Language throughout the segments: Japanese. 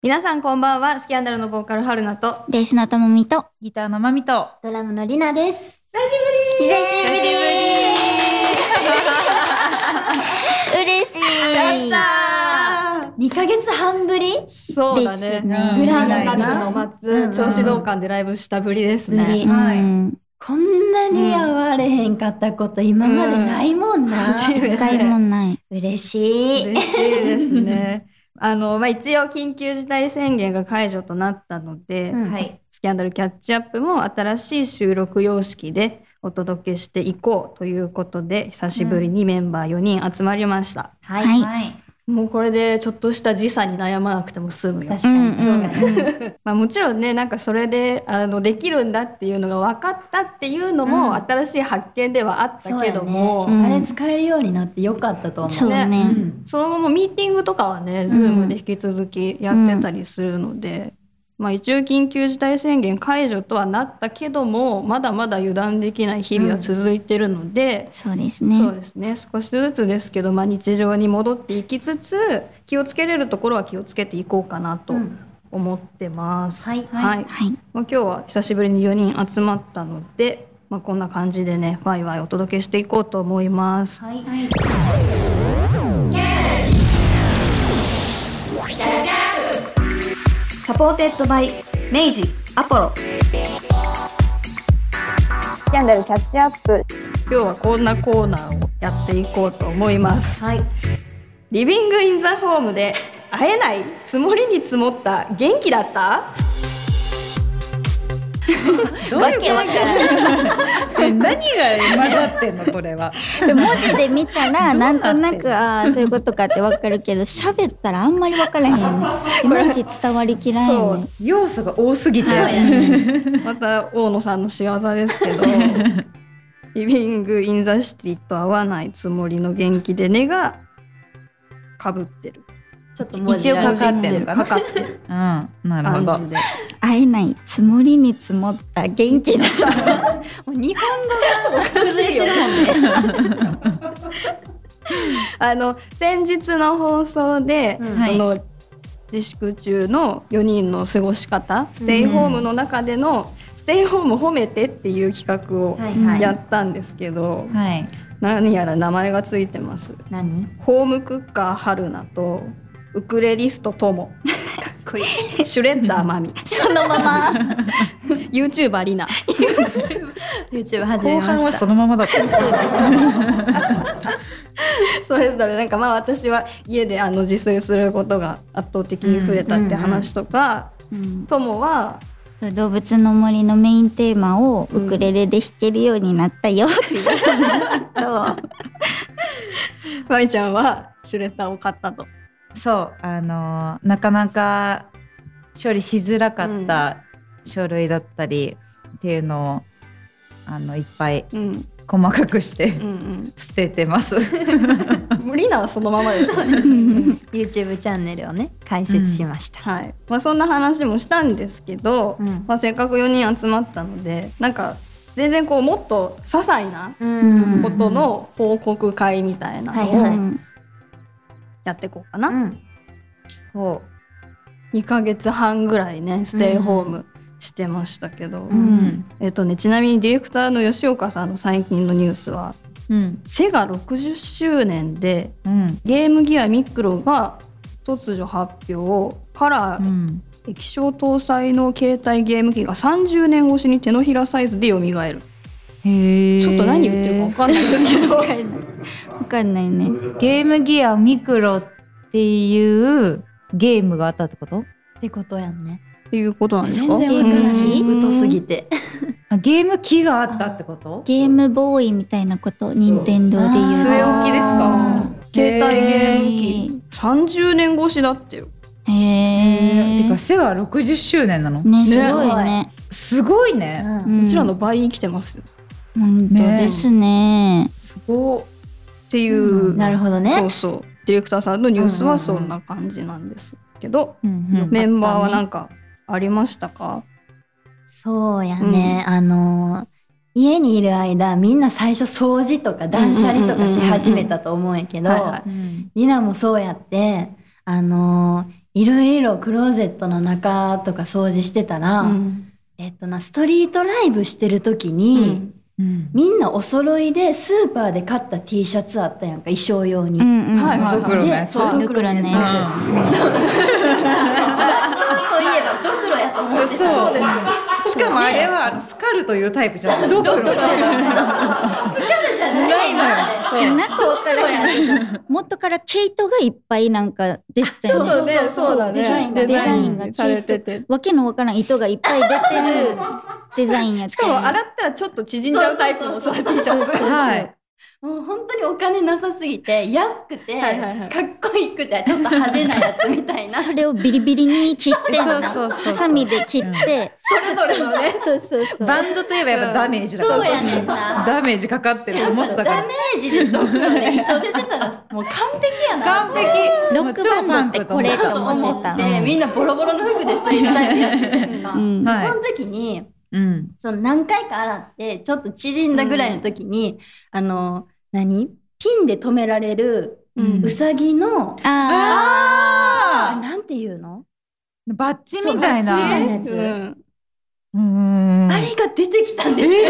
皆さんこんばんは。スキャンダルのボーカル春菜とベースのともみとギターのまみとドラムのりなです。 久しぶり嬉しい。 やった 2ヶ月半ぶりそうだね。 ですねぐらい 3月かな。 の末、銚子同館でライブしたぶりですね。 ぶりはいこんなに会われへんかったこと今までないもんな。 初めて一回もない。 嬉しい。 嬉しいですね。一応緊急事態宣言が解除となったので、 うんはい。 スキャンダルキャッチアップも新しい収録様式でお届けしていこうということで、久しぶりにメンバー4人集まりました。 はい。 はいはい。 もうこれでちょっとした時差に悩まなくても済むよ。 確かに確かに。 もちろんね、なんかそれでできるんだっていうのが分かったっていうのも新しい発見ではあったけども、 そうやねあれ使えるようになってよかったと思う。 そうね。 うんその後もミーティングとかはね、ズームで引き続きやってたりするので、一応緊急事態宣言解除とはなったけども、まだまだ油断できない日々は続いてるので、 そうですね。 そうですね、少しずつですけど、日常に戻っていきつつ、気をつけれるところは気をつけていこうかなと思ってます。 はいはい。 はい。 今日は久しぶりに4人集まったので、こんな感じでね、ワイワイお届けしていこうと思います。 はい。 サポーテッドバイ明治アポロ。スキャンダルキャッチアップ。今日はこんなコーナーをやっていこうと思います。 はい。 リビングインザホームで会えない積もりに積もった元気だった？ どういうこと？何が混ざってんのこれは。 文字で見たらなんとなくそういうことかってわかるけど、喋ったらあんまりわからへんね。いまいち伝わりきらんよね。 要素が多すぎて。 また大野さんの仕業ですけどリビングインザシティと合わないつもりの元気でねがかぶってる。 ちょっと文字一応がかかってるかかってるうん、なるほど感。じで。 会えないつもりに積もった元気だった。 もう日本語がおかしいよね。 先日の放送で、 はいその自粛中の4人の過ごし方、ステイホームの中でのステイホーム褒めてっていう企画をはいはいやったんですけど、 はい。 何やら名前がついてます。 何？ ホームクッカー春菜とウクレリストともこいい。 シュレッダーマミそのまま。 YouTuber リナ YouTube 始め後ました。 半はそのままだった。 それぞれなんか私は家で自炊することが圧倒的に増えたって話とか、ともは動物の森のメインテーマをウクレレで弾けるようになったよっていう話と、 まいちゃんはシュレッダーを買ったと。 そう、なかなか処理しづらかった書類だったりっていうのをいっぱいうん細かくしてうん捨ててます。 うん、リナはそのままですよね。 YouTube チャンネルをね開設しました。 はい。そんな話もしたんですけど、せっかく4人集まったので、なんか全然もっと些細なうんことの報告会みたいなのはいはいをやっていこうかな。 そう 2ヶ月半ぐらいねステイホームしてましたけど、ちなみにディレクターの吉岡さんの最近のニュースは、セガ60周年でゲームギアミクロが突如発表、カラー液晶搭載の携帯ゲーム機が30年越しに手のひらサイズで蘇る。ちょっと何言ってるか分かんないんですけどわかんないね。 ゲームギアミクロっていうゲームがあったってこと？ ってことやんね。 っていうことなんですか？ 全然わからない。 ゲーム機疎すぎて。 ゲーム機があったってこと？ ゲームボーイみたいなこと、任天堂で言う。 据え置きですか？ 携帯ゲーム機30年越しだってよ。 へえ。 てかセガ60周年なの？ ね、すごいね。 すごいね。 うちらの倍生きてますよ本当ですね。 すごい。 っていう、 なるほどね。 そうそうディレクターさんのニュースはそんな感じなんですけど、メンバーは何かありましたか？ そうやね。家にいる間みんな最初掃除とか断捨離とかし始めたと思うんやけど、 はいはいリナもそうやっていろいろクローゼットの中とか掃除してたら、ストリートライブしてる時に、みんなお揃いでスーパーで買った T シャツあったやんか、衣装用に。 ドクロのやつ。 ドクロのやといえばドクロやと思ってた。 そうです。しかもあれはスカルというタイプじゃない。ドクロ。スカルじゃないのよ。 なんか分からへん。元から毛糸がいっぱいなんか出てたよね。 ちょっとね、そうだね。 デザインがされてて、 わけのわからん糸がいっぱい出てるデザインやった。 しかも洗ったらちょっと縮んじゃうタイプのTシャツ。 はい。 もう本当にお金なさすぎて安くてかっこいいくてちょっと派手なやつみたいな。 それをビリビリに切ってハサミで切ってそれぞれのね。 そうバンドといえばやっぱダメージだから。 そうやねんな。 ダメージかかってると思ってたから。 ダメージでドクロで糸出てたらもう完璧やな。 完璧。 ロックバンドってこれと思ってた。 みんなボロボロの服でストリートライブやってるんか。その時にその何回か洗ってちょっと縮んだぐらいの時にピンで留められるうさぎのなんていうのバッジみたいなやつ、あれが出てきたんですよ。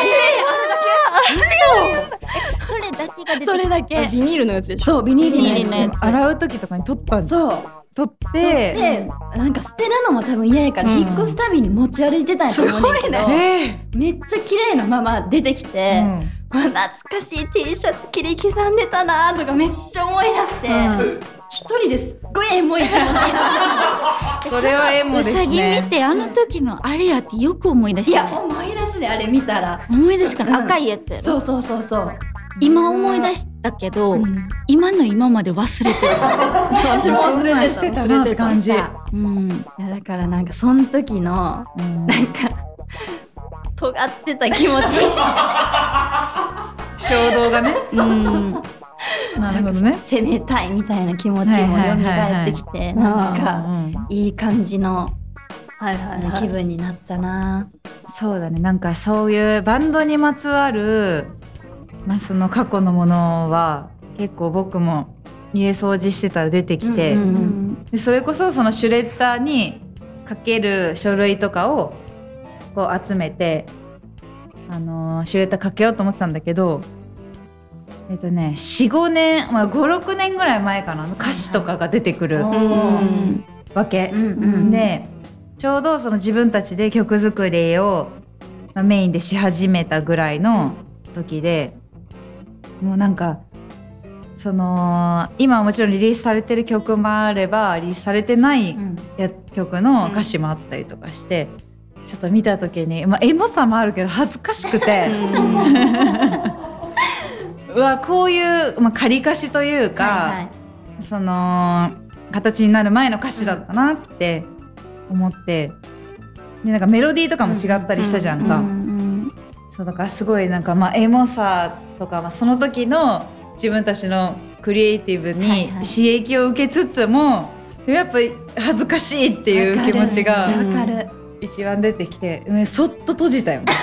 それだけが出てきた。 それだけビニールのやつでしょ。 そう、ビニールのやつ。 洗う時とかに取ったんです。 そう取ってなんか捨てるのも多分嫌やから引っ越すたびに持ち歩いてたんやと思うんだけど、めっちゃ綺麗なまま出てきて、懐かしい T シャツ切り刻んでたなとかめっちゃ思い出して、一人ですっごいエモい気持ちになってそれはエモですね。 うさぎ見てあの時のあれやってよく思い出した。 いや思い出すね、あれ見たら思い出すから、赤いやつ。 そう今思い出したけど、今の今まで忘れてた。 私も忘れてたなって感じ。 いやだからなんかその時のなんか尖ってた気持ち衝動がね。なるほどね。 攻めたいみたいな気持ちも蘇ってきて、なんかいい感じの気分になったな。 そうだね。なんかそういうバンドにまつわるその過去のものは結構僕も家掃除してたら出てきて、でそれこそそのシュレッダーにかける書類とかをこう集めて、シュレッダーかけようと思ってたんだけど、4,5 年、5、6年ぐらい前かな、歌詞とかが出てくるわけ、でちょうどその自分たちで曲作りをメインでし始めたぐらいの時で、もうなんかその今はもちろんリリースされてる曲もあればリリースされてない曲の歌詞もあったりとかして、ちょっと見た時に、エモさもあるけど恥ずかしくてうわこういう、仮歌詞というか、その形になる前の歌詞だったなって思って、でなんかメロディーとかも違ったりしたじゃんか。そうだからすごいなんかエモさとか、その時の自分たちのクリエイティブに刺激を受けつつも、やっぱり恥ずかしいっていう気持ちが一番出てきて、そっと閉じたよね。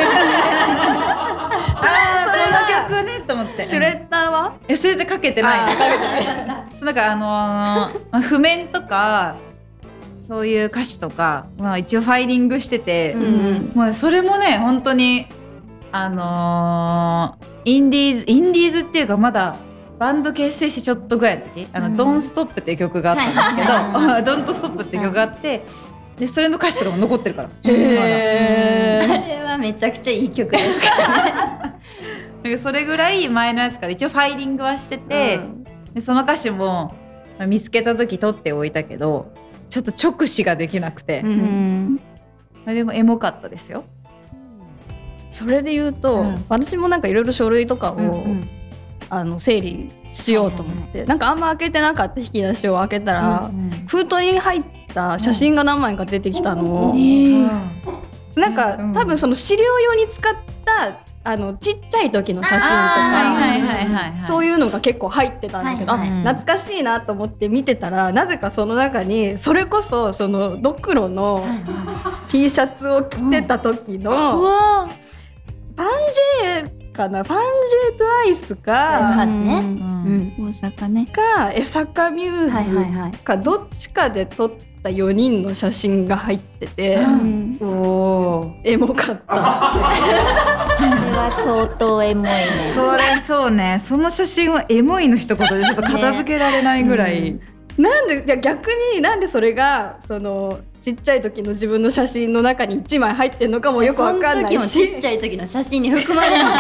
それの曲ねと思って。 シュレッダーはそれでかけてない。なんか譜面とかそういう歌詞とか、一応ファイリングしてて、それもね本当にインディーズっていうかまだバンド結成してちょっとぐらいの時、ドンストップっていう曲があったんですけど、ドントストップっていう曲があって、でそれの歌詞とかも残ってるから。あれはめちゃくちゃいい曲ですからね。それぐらい前のやつから一応ファイリングはしてて、でその歌詞も見つけた時取っておいたけど、ちょっと直視ができなくて、でもエモかったですよ。 それで言うと、私もなんかいろいろ書類とかを、整理しようと思って、なんかあんま開けてなかった引き出しを開けたら、封筒に入った写真が何枚か出てきたのを、なんか多分その資料用に使ったちっちゃい時の写真とかそういうのが結構入ってたんだけど、懐かしいなと思って見てたら、なぜかその中にそれこそそのドクロの T シャツを着てた時のバンジェかかな、ファンジェトアイスか、 大阪ねか江坂ミューズか、どっちかで撮った4人の写真が入ってて、エモかった。 これは相当エモいね。 それそうね、その写真はエモいの一言でちょっと片付けられないぐらい、 なんで逆になんでそれがそのちっちゃい時の自分の写真の中に1枚入ってんのかもよくわかんないし、 その時もちっちゃい時の写真に含まれるの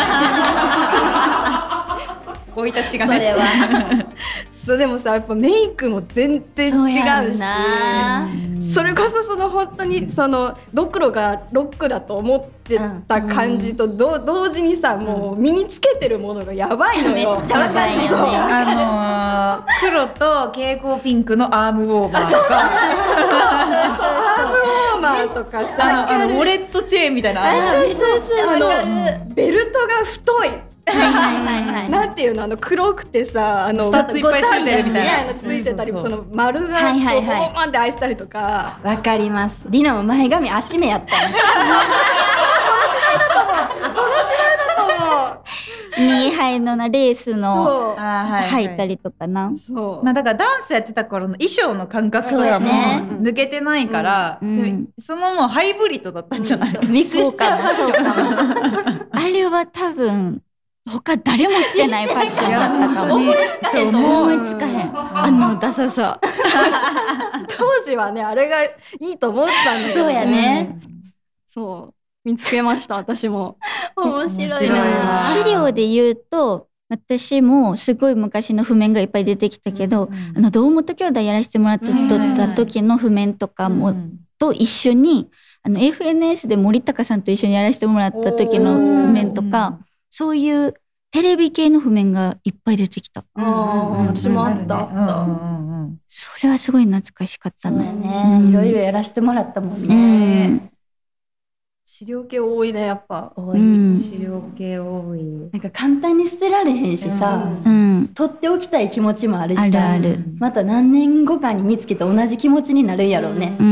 生い立ちがね、 それはそうでもさ、やっぱメイクも全然違うし、それこそその本当にそのドクロがロックだと思ってた感じと同時にさ、もう身につけてるものがやばいのよ。 めっちゃわかるよ。 黒と蛍光ピンクのアームウォーマーとか、 アームウォーマーとかさ、 ウォレットチェーンみたいな、 ベルトが太い。なんていうの、黒くてさ、 スタッツいっぱいついてるみたいなついてたり、その丸がこうボーンって開いてたりとか。 わかります。リナも前髪足目やったね。 2杯のレースの入ったりとかな。 まあだからダンスやってた頃の衣装の感覚とかも抜けてないから、そのもうハイブリッドだったんじゃない？ ミクスチャー。そうかも。あれは多分他誰もしてないファッションだったかも。思いつかへん。あのダサさ。 当時はね、あれがいいと思ってたんだよね。 そうやね。 そう見つけました、私も。 面白いな。 資料で言うと、私もすごい昔の譜面がいっぱい出てきたけど、堂本兄弟やらせてもらって撮った時の譜面とかもと一緒に、FNS で森高さんと一緒にやらせてもらった時の譜面とか、そういうテレビ系の譜面がいっぱい出てきた。 私もあった。 それはすごい懐かしかったね。 いろいろやらせてもらったもんね。 資料系多いね、やっぱ。 多い。 資料系多い。 なんか簡単に捨てられへんしさ、取っておきたい気持ちもあるし、また何年後かに見つけて同じ気持ちになるんやろうね。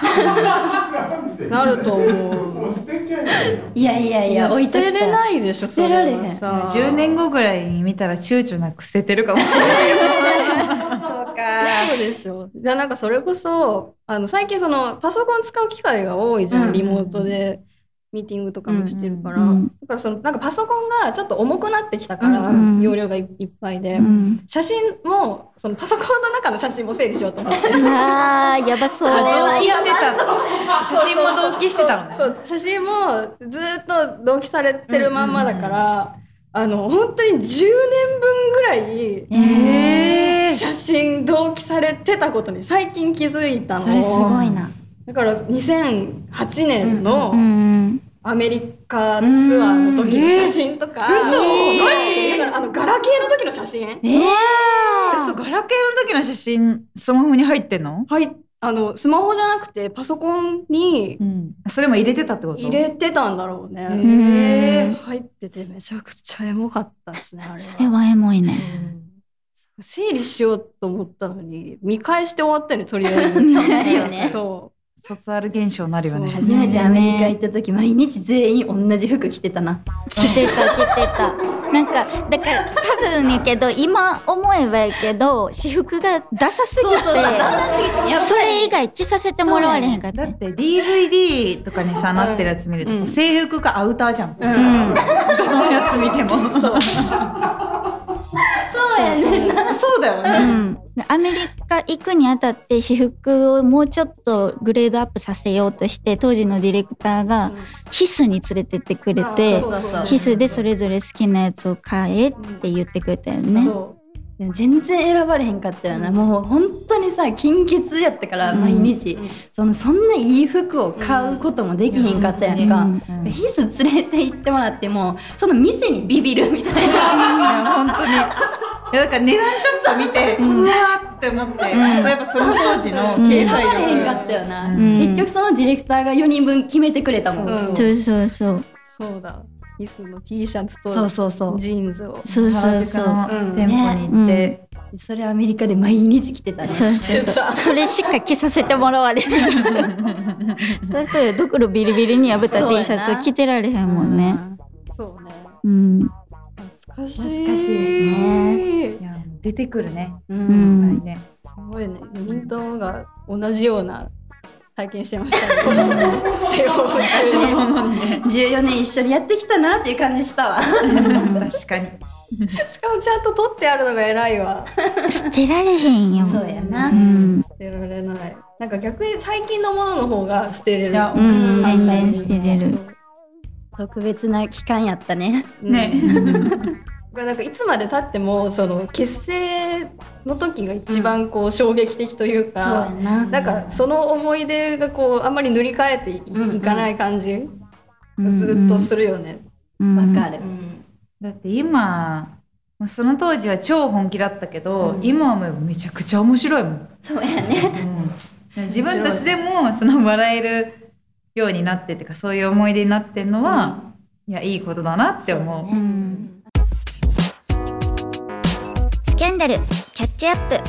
なると思う。 いや捨てれないでしょ。 捨てられへん。 10年後ぐらいに見たら躊躇なく捨ててるかもしれないよ。そうか。 そうでしょ。なんかそれこそ最近そのパソコン使う機会が多いじゃん、リモートで。ミーティングとかもしてるから、だからそのなんかパソコンがちょっと重くなってきたから、容量がいっぱいで、写真もそのパソコンの中の写真も整理しようと思って。 やばそう。 あれはしてた。写真も同期してたのね。 そう、写真もずっと同期されてるまんまだから、本当に10年分ぐらい、写真同期されてたことに最近気づいたの。 それすごいな。 だから2008年のアメリカツアーの時の写真とか、だからガラケーの時の写真、 そう、ガラケーの時の写真スマホに入ってんの？ はい、スマホじゃなくてパソコンに、 それも入れてたってこと？ 入れてたんだろうね。入っててめちゃくちゃエモかったですね。あれは。 それはエモいね。 整理しようと思ったのに見返して終わったよね、とりあえず。 そうだよね。 そう。 卒アル現象になるよね。 初めてアメリカ行った時、毎日全員同じ服着てたな。 着てた。なんかだから多分やけど、今思えばやけど私服がダサすぎて、それ以外着させてもらわれへんかった。 だって DVD とかにさなってるやつ見るとさ、制服かアウターじゃん。どのやつ見ても。そうやね。そうだよね。 アメリカ行くにあたって私服をもうちょっとグレードアップさせようとして、当時のディレクターがヒスに連れてってくれて、ヒスでそれぞれ好きなやつを買えって言ってくれたよね。 全然選ばれへんかったよな。もう本当にさ、金欠やったから毎日、そんないい服を買うこともできへんかったやんか。ヒス連れて行ってもらってもその店にビビるみたいな。 いや本当に。だから値段ちょっと見て、うわーって思って、そうやっぱその当時の経済力。 選ばれへんかったよな。結局そのディレクターが4人分決めてくれたもん。 そうだ。ヒスの T シャツとジーンズを原宿の店舗に行って、 それアメリカで毎日着てたね。 それしか着させてもらわれへん。そうよ、ドクロビリビリに破った T シャツ着てられへんもんね。 そうね。 懐かしいですね。 いや出てくるね。 すごいね。4人ともが同じような体験してましたね。ステイホーム昔のものにね。 14年一緒にやってきたなっていう感じしたわ。 確かに。 しかもちゃんと取ってあるのが偉いわ。 捨てられへんよ。 そうやな。 捨てられない。なんか逆に最近のものの方が捨てれる。 全然捨てれる。 特別な期間やったね。 ね。 これなんかいつまで経ってもその結成の時が一番こう衝撃的というか、なんかその思い出がこうあんまり塗り替えていかない感じ、ずっとするよね。 わかる。 だって今その当時は超本気だったけど、今はもうめちゃくちゃ面白いもん。 そうやね。 自分たちでもその笑えるようになってってか、そういう思い出になってんのは、いやいいことだなって思う。 スキャンダルキャッチアップ。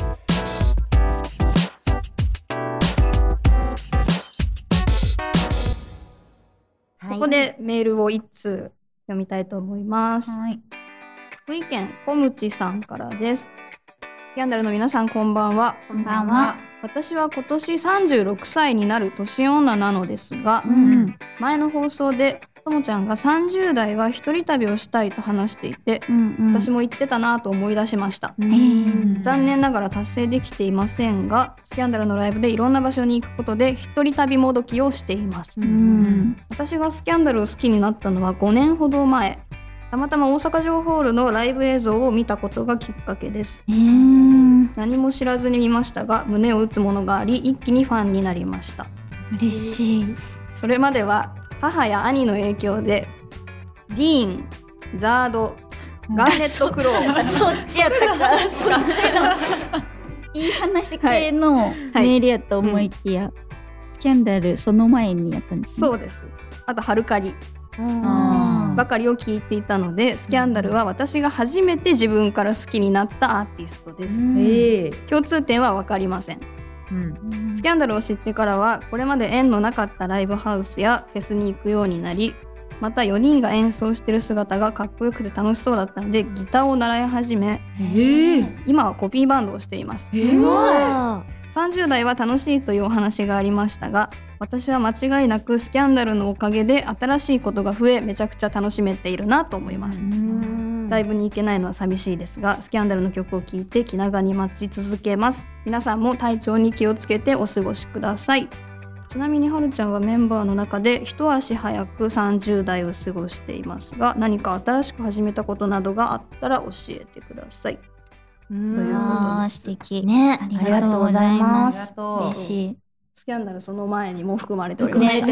ここでメールを1通読みたいと思います。福井県小口さんからです。スキャンダルの皆さん、こんばんは。 こんばんは。 私は今年36歳になる年女なのですが、前の放送でともちゃんが30代は一人旅をしたいと話していて、私も言ってたなと思い出しました。残念ながら達成できていませんが、スキャンダルのライブでいろんな場所に行くことで一人旅もどきをしています。私がスキャンダルを好きになったのは5年ほど前、たまたま大阪城ホールのライブ映像を見たことがきっかけです。何も知らずに見ましたが、胸を打つものがあり、一気にファンになりました。 嬉しい。 それまでは母や兄の影響でディーン、ザード、ガーネットクローそっちやったか。いい話系のメールやと思いきや、スキャンダルその前にやったんですね。 そうです。あとハルカリばかりを聞いていたので、スキャンダルは私が初めて自分から好きになったアーティストです。共通点は分かりません。スキャンダルを知ってからはこれまで縁のなかったライブハウスやフェスに行くようになり、また4人が演奏している姿がかっこよくて楽しそうだったのでギターを習い始め、今はコピーバンドをしています。30代は楽しいというお話がありましたが、私は間違いなくスキャンダルのおかげで新しいことが増え、めちゃくちゃ楽しめているなと思います。ライブに行けないのは寂しいですが、スキャンダルの曲を聴いて気長に待ち続けます。皆さんも体調に気をつけてお過ごしください。ちなみにはるちゃんはメンバーの中で一足早く30代を過ごしていますが、何か新しく始めたことなどがあったら教えてください。 素敵ね。ありがとうございます。嬉しい。 スキャンダルその前にも含まれておりました。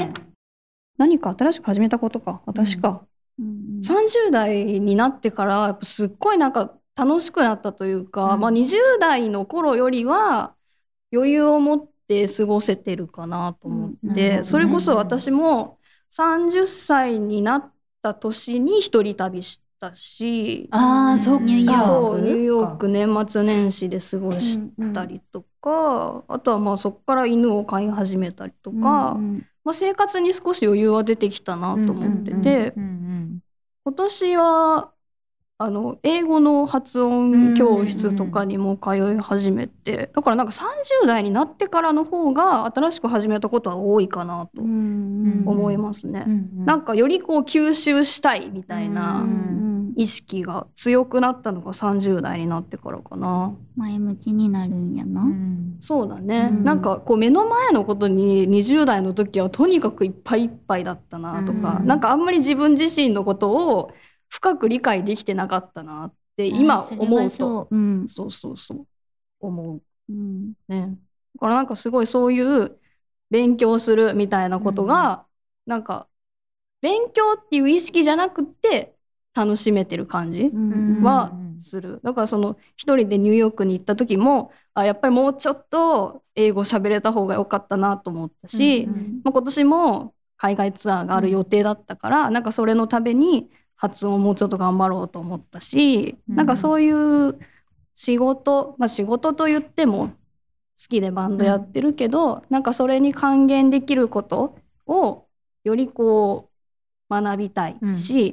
何か新しく始めたことか。私か。30代になってからやっぱすっごいなんか楽しくなったというか、20代の頃よりは余裕を持って過ごせてるかなと思って、それこそ私も30歳になった年に一人旅したし、 そうニューヨーク年末年始で過ごしたりとか、あとはまあそこから犬を飼い始めたりとか、生活に少し余裕は出てきたなと思ってて、今年は英語の発音教室とかにも通い始めて、だからなんか30代になってからの方が新しく始めたことは多いかなと思いますね。なんかよりこう吸収したいみたいな意識が強くなったのが30代になってからかな。 前向きになるんやな。 そうだね。なんかこう目の前のことに20代の時はとにかくいっぱいいっぱいだったなとか、なんかあんまり自分自身のことを深く理解できてなかったなって今思うと、そう思う、ね。だからなんかすごいそういう勉強するみたいなことが、なんか勉強っていう意識じゃなくて楽しめてる感じはする。だからその一人でニューヨークに行った時もやっぱりもうちょっと英語喋れた方が良かったなと思ったし、今年も海外ツアーがある予定だったから、なんかそれのために発音をもうちょっと頑張ろうと思ったし、なんかそういう仕事、仕事と言っても好きでバンドやってるけど、なんかそれに還元できることをよりこう学びたいし、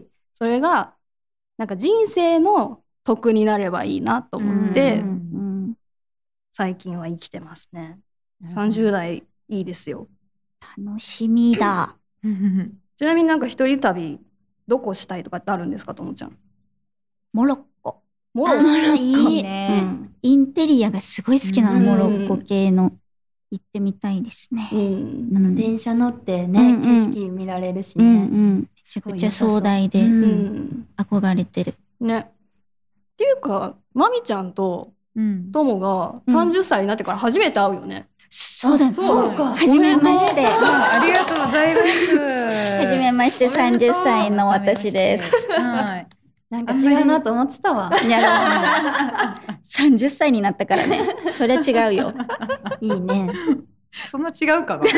それがなんか人生の得になればいいなと思って、最近は生きてますね。30代いいですよ。 楽しみだ。 ちなみになんか一人旅どこしたいとかってあるんですか、ともちゃん？ モロッコ。 モロッコいいね、インテリアがすごい好きなの、モロッコ系の。行ってみたいですね。 電車乗ってね、景色見られるしね。 めちゃくちゃ壮大で憧れてる。 ね。っていうか、まみちゃんとともが30歳になってから初めて会うよね。 そうだ、 そうか。 はじめまして。 ありがとうございます。 はじめまして、30歳の私です。 なんか違うなと思ってたわ。 いや、30歳になったからね。それ違うよ。 いいね。 そんな違うかな。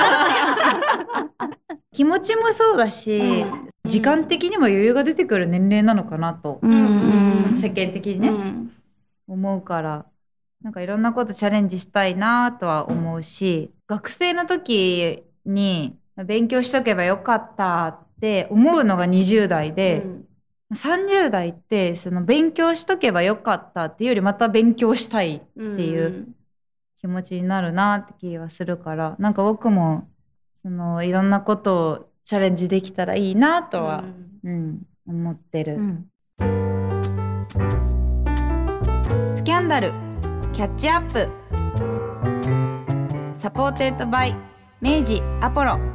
気持ちもそうだし、時間的にも余裕が出てくる年齢なのかなと、その世間的にね、思うから、なんかいろんなことチャレンジしたいなとは思うし、学生の時に勉強しとけばよかったって思うのが20代で、30代ってその勉強しとけばよかったっていうよりまた勉強したいっていう気持ちになるなって気がするから、なんか僕もそのいろんなことをチャレンジできたらいいなとは、思ってる。 スキャンダルキャッチアップサポーテッドバイ明治アポロ。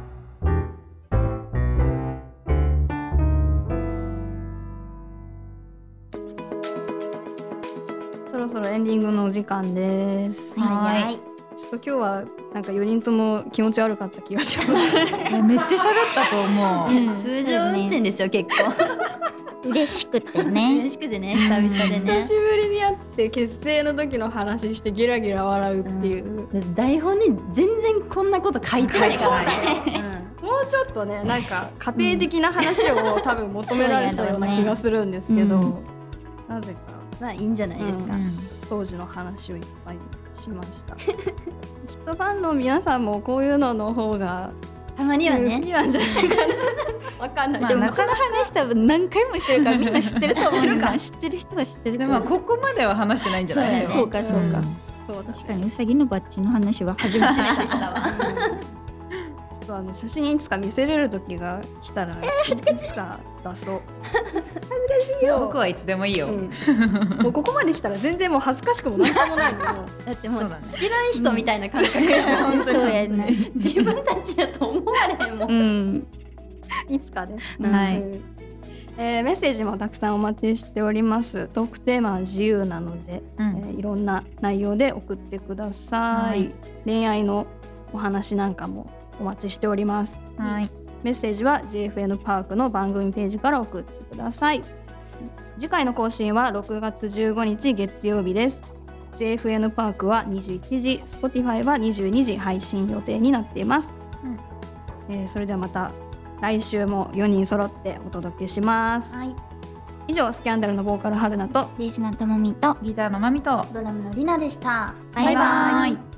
そろそろエンディングのお時間です。 はい。 ちょっと今日はなんか4人とも気持ち悪かった気がします。 めっちゃ喋ったと思う。 通常運転ですよ、結構。 嬉しくてね。 嬉しくてね、久々でね。 久しぶりに会って結成の時の話してギラギラ笑うっていう。 台本に全然こんなこと書いてないからね。 もうちょっとね、なんか家庭的な話を多分求められたような気がするんですけど、なぜかまあいいんじゃないですか。 当時の話をいっぱいしました。きっとファンの皆さんもこういうのの方がたまにはね好きなんじゃないかな。わかんない。 でもこの話多分何回もしてるからみんな知ってると思うから。知ってる人は知ってる。 でもここまでは話してないんじゃない？ そうか。そう確かにうさぎのバッジの話は初めてでしたわ。 ちょっと写真いつか見せれる時が来たらいつか出そう。 僕はいつでもいいよ。 もうここまで来たら全然もう恥ずかしくもなんともないの。 だってもう知らん人みたいな感覚やもん。 そうやね。 自分たちやと思われへんもん。 いつかね。はい。メッセージもたくさんお待ちしております。トークテーマは自由なので、いろんな内容で送ってください。恋愛のお話なんかもお待ちしております。メッセージは JFN パークの番組ページから送ってください。次回の更新は6月15日月曜日です。JFN パークは21時、Spotify は22時配信予定になっています。それではまた来週も4人揃ってお届けします。以上、スキャンダルのボーカル春菜とベースのともみとギターのまみとドラムのりなでした。 バイバイ。